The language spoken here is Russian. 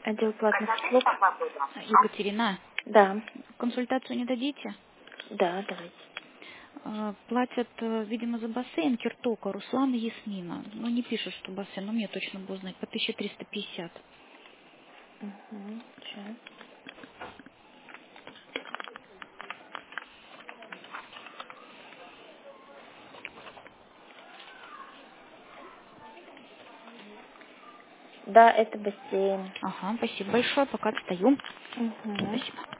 Отдел платных услуг. Екатерина, Да. консультацию не дадите? Да, давайте. Платят, видимо, за бассейн Киртока, Руслан и Ясмина. Ну, не пишут, что бассейн, но мне точно было знать, по 1350. Угу. Сейчас. Да, это бассейн. Ага, спасибо большое, пока отстаю. Угу. Спасибо.